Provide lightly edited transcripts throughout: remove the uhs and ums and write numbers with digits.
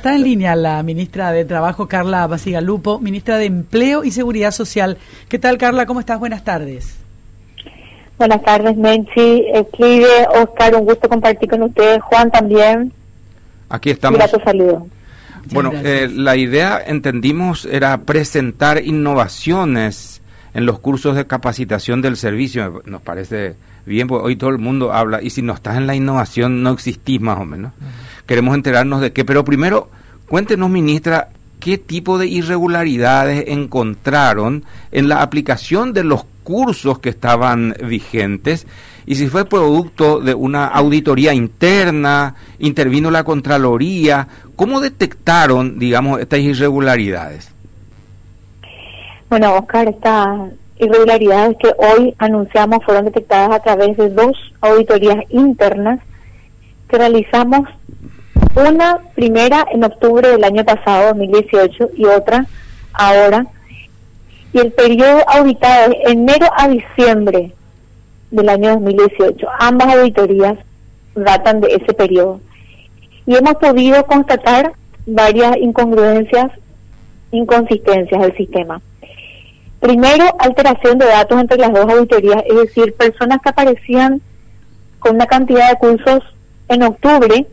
está en línea la ministra de Trabajo, Carla Basigalupo, ministra de Empleo y Seguridad Social. ¿Qué tal, Carla? ¿Cómo estás? Buenas tardes. Buenas tardes, Menchi, Clive, Oscar, un gusto compartir con ustedes. Juan también. Aquí estamos. Gracias, saludo. Bueno, la idea, entendimos, era presentar innovaciones en los cursos de capacitación del servicio. Nos parece bien, porque hoy todo el mundo habla, y si no estás en la innovación no existís más o menos. Queremos enterarnos de qué, pero primero, cuéntenos, ministra, ¿qué tipo de irregularidades encontraron en la aplicación de los cursos que estaban vigentes? Y si fue producto de una auditoría interna, intervino la Contraloría, ¿cómo detectaron, digamos, estas irregularidades? Bueno, Oscar, estas irregularidades que hoy anunciamos fueron detectadas a través de 2 auditorías internas que realizamos, una primera en octubre del año pasado, 2018, y otra ahora. Y el periodo auditado es enero a diciembre del año 2018. Ambas auditorías datan de ese periodo. Y hemos podido constatar varias incongruencias, inconsistencias del sistema. Primero, alteración de datos entre las 2 auditorías, es decir, personas que aparecían con una cantidad de cursos en octubre.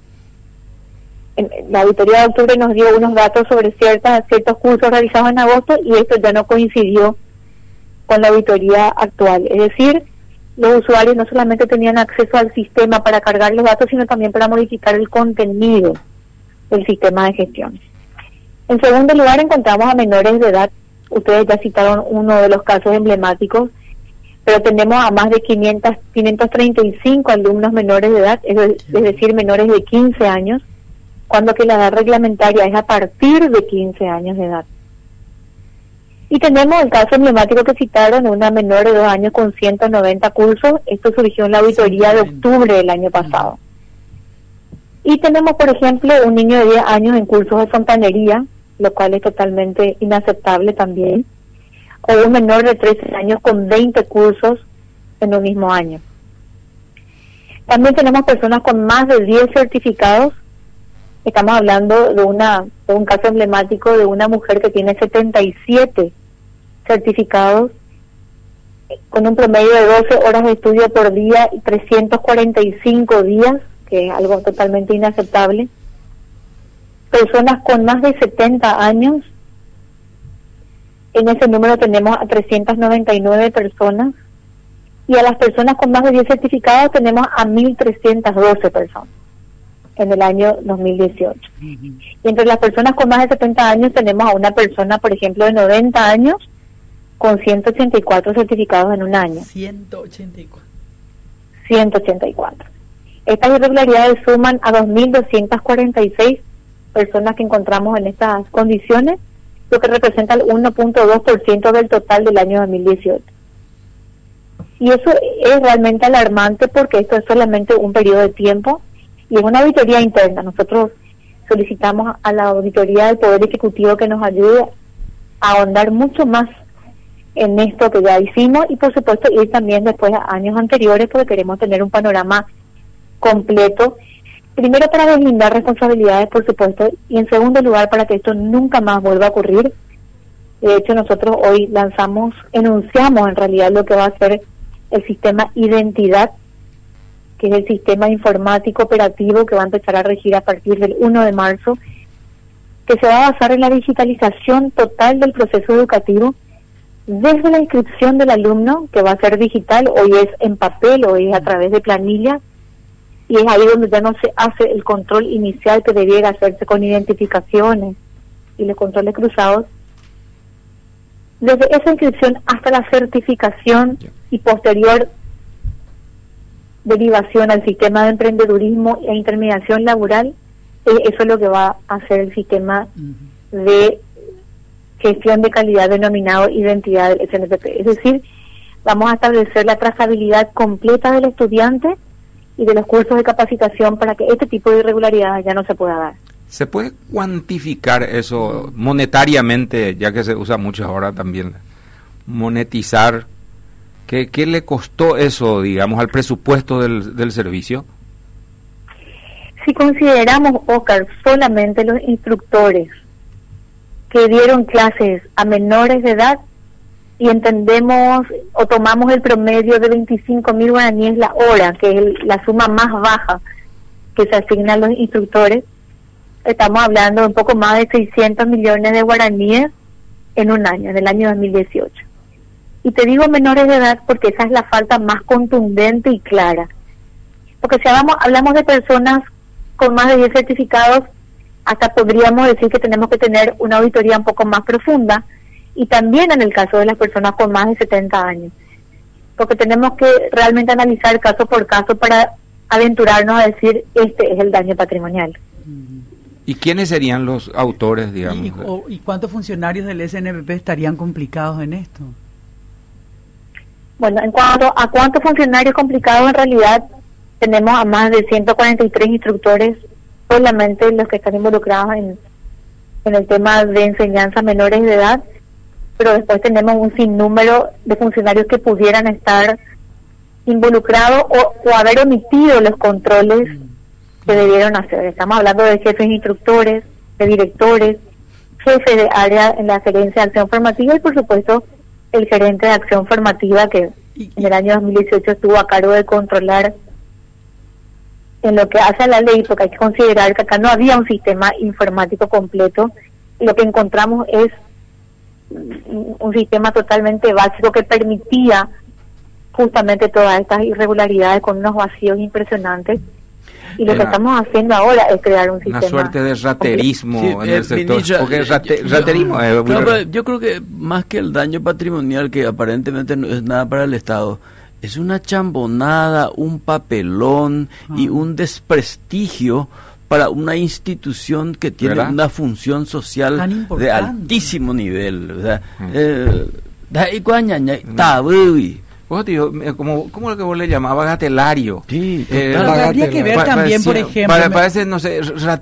La auditoría de octubre nos dio unos datos sobre ciertos cursos realizados en agosto, y esto ya no coincidió con la auditoría actual. Es decir, los usuarios no solamente tenían acceso al sistema para cargar los datos, sino también para modificar el contenido del sistema de gestión. En segundo lugar, encontramos a menores de edad. Ustedes ya citaron uno de los casos emblemáticos, pero tenemos a más de 535 alumnos menores de edad, es decir, menores de 15 años, cuando que la edad reglamentaria es a partir de 15 años de edad. Y tenemos el caso emblemático que citaron, una menor de 2 años con 190 cursos. Esto surgió en la auditoría de octubre del año pasado. Y tenemos, por ejemplo, un niño de 10 años en cursos de fontanería, lo cual es totalmente inaceptable también, o un menor de 13 años con 20 cursos en un mismo año. También tenemos personas con más de 10 certificados. Estamos hablando de un caso emblemático de una mujer que tiene 77 certificados, con un promedio de 12 horas de estudio por día y 345 días, que es algo totalmente inaceptable. Personas con más de 70 años, en ese número tenemos a 399 personas, y a las personas con más de 10 certificados tenemos a 1.312 personas en el año 2018. Y entre las personas con más de 70 años tenemos a una persona, por ejemplo, de 90 años, con 184 certificados en un año. 184. Estas irregularidades suman a 2.246 personas que encontramos en estas condiciones, lo que representa el 1.2% del total del año 2018. Y eso es realmente alarmante, porque esto es solamente un periodo de tiempo y es una auditoría interna. Nosotros solicitamos a la auditoría del Poder Ejecutivo que nos ayude a ahondar mucho más en esto que ya hicimos, y por supuesto ir también después a años anteriores, porque queremos tener un panorama completo, primero para deslindar responsabilidades, por supuesto, y en segundo lugar para que esto nunca más vuelva a ocurrir. De hecho, nosotros hoy enunciamos en realidad lo que va a ser el sistema Identidad, que es el sistema informático operativo que va a empezar a regir a partir del 1 de marzo, que se va a basar en la digitalización total del proceso educativo, desde la inscripción del alumno, que va a ser digital. Hoy es en papel, hoy es a través de planillas, y es ahí donde ya no se hace el control inicial que debiera hacerse con identificaciones y los controles cruzados. Desde esa inscripción hasta la certificación y posterior derivación al sistema de emprendedurismo e intermediación laboral, eso es lo que va a hacer el sistema de gestión de calidad denominado Identidad del SNPP. Es decir, vamos a establecer la trazabilidad completa del estudiante y de los cursos de capacitación para que este tipo de irregularidades ya no se pueda dar. ¿Se puede cuantificar eso monetariamente, ya que se usa mucho ahora también, monetizar? ¿Qué le costó eso, digamos, al presupuesto del servicio? Si consideramos, Oscar, solamente los instructores que dieron clases a menores de edad y entendemos o tomamos el promedio de 25.000 guaraníes la hora, que es la suma más baja que se asigna a los instructores, estamos hablando de un poco más de 600 millones de guaraníes en un año, en el año 2018. Y te digo menores de edad porque esa es la falta más contundente y clara. Porque si hablamos de personas con más de 10 certificados, hasta podríamos decir que tenemos que tener una auditoría un poco más profunda, y también en el caso de las personas con más de 70 años. Porque tenemos que realmente analizar caso por caso para aventurarnos a decir, este es el daño patrimonial. ¿Y quiénes serían los autores, digamos? ¿Y cuántos funcionarios del SNPP estarían complicados en esto? Bueno, en cuanto a cuántos funcionarios complicados, en realidad tenemos a más de 143 instructores, solamente los que están involucrados en el tema de enseñanza a menores de edad, pero después tenemos un sinnúmero de funcionarios que pudieran estar involucrados o haber omitido los controles que debieron hacer. Estamos hablando de jefes instructores, de directores, jefes de área en la gerencia de acción formativa y por supuesto el gerente de acción formativa que en el año 2018 estuvo a cargo de controlar en lo que hace a la ley, porque hay que considerar que acá no había un sistema informático completo, y lo que encontramos es un sistema totalmente básico que permitía justamente todas estas irregularidades con unos vacíos impresionantes, y lo que estamos haciendo ahora es crear un sistema. Una suerte de raterismo en el sector, ministra, porque raterismo yo creo que más que el daño patrimonial, que aparentemente no es nada para el Estado, es una chambonada, un papelón y un desprestigio para una institución que tiene, ¿verdad?, una función social de altísimo nivel, ¿verdad? Vos, tío, ¿cómo lo que vos le llamabas? Gatelario. Sí, habría que ver también, por ejemplo... Parece, no sé,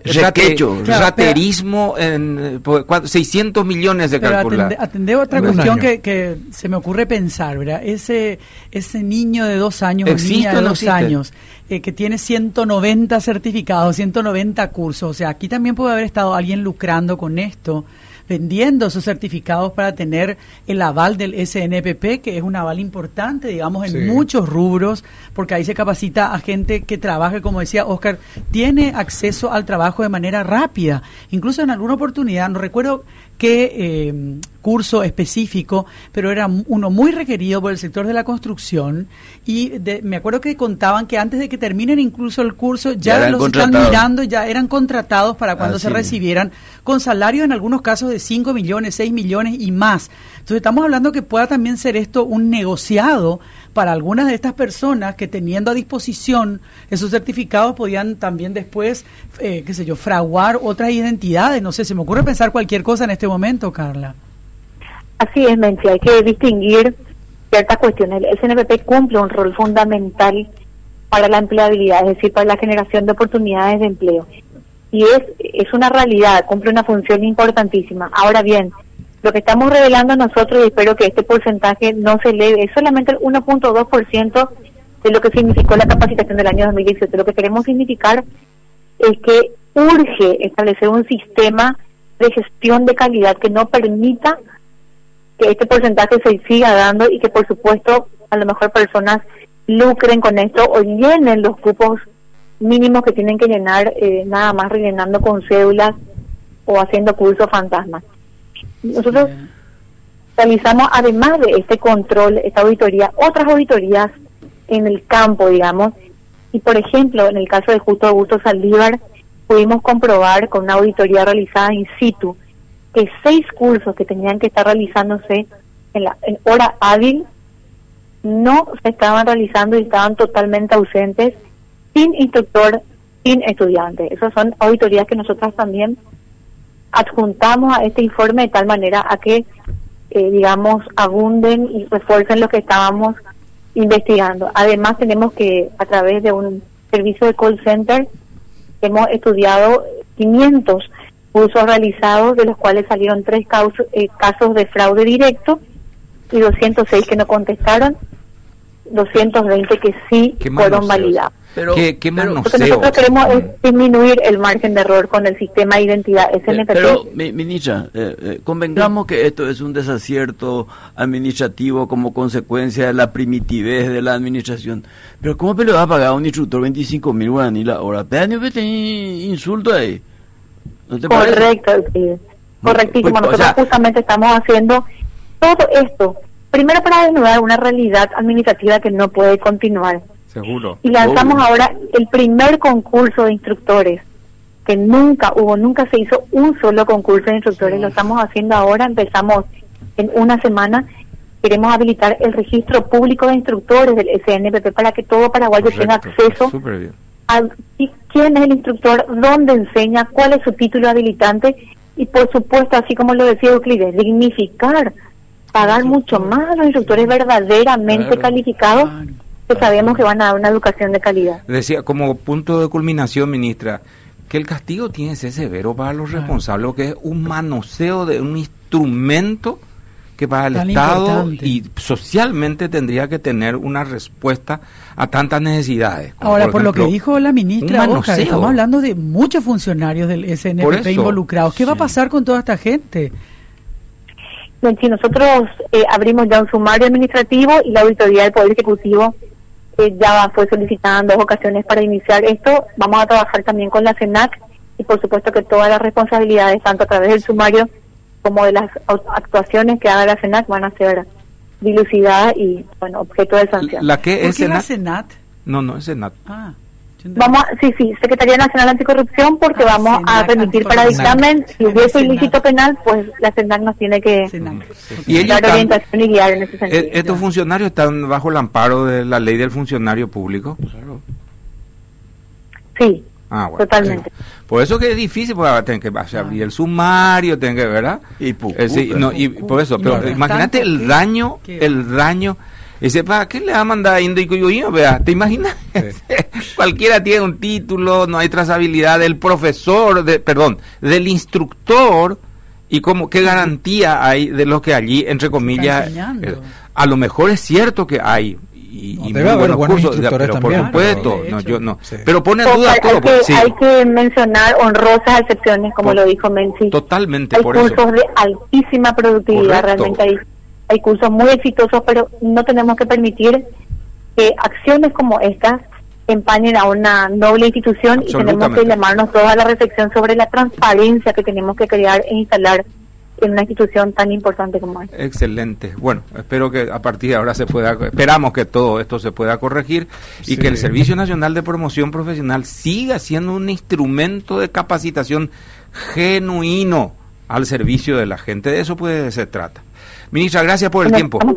raterismo en 600 millones de calcular. Atendé otra cuestión que se me ocurre pensar, ¿verdad? Ese niño de 2 años o niña de 2 años que tiene 190 certificados, 190 cursos, o sea, aquí también puede haber estado alguien lucrando con esto, vendiendo esos certificados para tener el aval del SNPP, que es un aval importante, digamos, en muchos rubros, porque ahí se capacita a gente que trabaje, como decía Oscar, tiene acceso al trabajo de manera rápida. Incluso en alguna oportunidad, no recuerdo qué curso específico, pero era uno muy requerido por el sector de la construcción, y me acuerdo que contaban que antes de que terminen incluso el curso, ya los están mirando, ya eran contratados para cuando se recibieran, con salarios en algunos casos de 5 millones, 6 millones y más. Entonces estamos hablando que pueda también ser esto un negociado para algunas de estas personas que, teniendo a disposición esos certificados, podían también después, fraguar otras identidades. No sé, se me ocurre pensar cualquier cosa en este momento, Carla. Así es, Menchi, hay que distinguir ciertas cuestiones. El SNPP cumple un rol fundamental para la empleabilidad, es decir, para la generación de oportunidades de empleo. Y es una realidad, cumple una función importantísima. Ahora bien, lo que estamos revelando nosotros, y espero que este porcentaje no se eleve, es solamente el 1.2% de lo que significó la capacitación del año 2017. Lo que queremos significar es que urge establecer un sistema de gestión de calidad que no permita que este porcentaje se siga dando y que, por supuesto, a lo mejor personas lucren con esto o llenen los cupos mínimos que tienen que llenar, nada más rellenando con cédulas o haciendo cursos fantasmas. Nosotros realizamos, además de este control, esta auditoría, otras auditorías en el campo, digamos, y por ejemplo, en el caso de Justo Augusto Saldívar, pudimos comprobar con una auditoría realizada in situ que 6 cursos que tenían que estar realizándose en hora hábil no se estaban realizando y estaban totalmente ausentes, sin instructor, sin estudiante. Esas son auditorías que nosotras también adjuntamos a este informe de tal manera a que, abunden y refuercen lo que estábamos investigando. Además, tenemos que, a través de un servicio de call center, hemos estudiado 500 cursos realizados, de los cuales salieron 3 casos de fraude directo y 206 que no contestaron, 220 que sí fueron validados. ¿Qué manoseo? Lo que nosotros queremos es disminuir el margen de error con el sistema de identidad SNPP. Pero, ministra, convengamos que esto es un desacierto administrativo como consecuencia de la primitivez de la administración. Pero ¿cómo le va a pagar a un instructor 25.000 guaraní la hora? Pero no tiene insulto ahí. ¿No te parece? Correcto, sí. Correctísimo. Nosotros justamente estamos haciendo todo esto, primero para desnudar una realidad administrativa que no puede continuar. Seguro. Y lanzamos ahora el primer concurso de instructores, que nunca se hizo un solo concurso de instructores, lo estamos haciendo ahora, empezamos en una semana, queremos habilitar el registro público de instructores del SNPP para que todo paraguayo tenga acceso a quién es el instructor, dónde enseña, cuál es su título habilitante y por supuesto, así como lo decía Euclides, dignificar, pagar mucho más a los instructores verdaderamente calificados, que sabemos que van a dar una educación de calidad. Decía, como punto de culminación, ministra, que el castigo tiene que ser severo para los responsables, que es un manoseo de un instrumento que para el Estado y socialmente tendría que tener una respuesta a tantas necesidades. Ahora, por ejemplo, lo que dijo la ministra, Oscar, estamos hablando de muchos funcionarios del SNPP involucrados. ¿Qué va a pasar con toda esta gente? Si nosotros abrimos ya un sumario administrativo y la auditoría del Poder Ejecutivo ya fue solicitada en 2 ocasiones para iniciar esto, vamos a trabajar también con la CENAC y por supuesto que todas las responsabilidades, tanto a través del sumario como de las actuaciones que haga la CENAC, van a ser dilucidadas y, bueno, objeto de sanción. ¿La qué es la CENAT? No, es CENAT. Secretaría Nacional Anticorrupción, porque vamos a remitir para dictamen. Si hubiese ilícito penal, pues la CENAC nos tiene que dar orientación y guiar en ese sentido. ¿Estos funcionarios están bajo el amparo de la ley del funcionario público? Claro. Sí, totalmente. Sí. Por eso que es difícil, porque tienen que abrir el sumario, tienen que, ¿verdad? Y por eso, pero imagínate el daño. Dice, ¿para qué le va a mandar a vea? ¿Te imaginas? Cualquiera tiene un título, no hay trazabilidad del profesor, del instructor, y como qué garantía hay de lo que allí, entre comillas, a lo mejor es cierto que hay, y debe haber buenos instructores pero también. Por supuesto, pero pone en duda todo. Hay que mencionar honrosas excepciones, como lo dijo Menzi. Totalmente, hay cursos de altísima productividad, realmente hay cursos muy exitosos, pero no tenemos que permitir que acciones como estas empañen a una noble institución, y tenemos que llamarnos todos a la reflexión sobre la transparencia que tenemos que crear e instalar en una institución tan importante como esta. Excelente. Bueno, espero que a partir de ahora esperamos que todo esto se pueda corregir y que el Servicio Nacional de Promoción Profesional siga siendo un instrumento de capacitación genuino al servicio de la gente. De eso se trata. Ministra, gracias por el tiempo.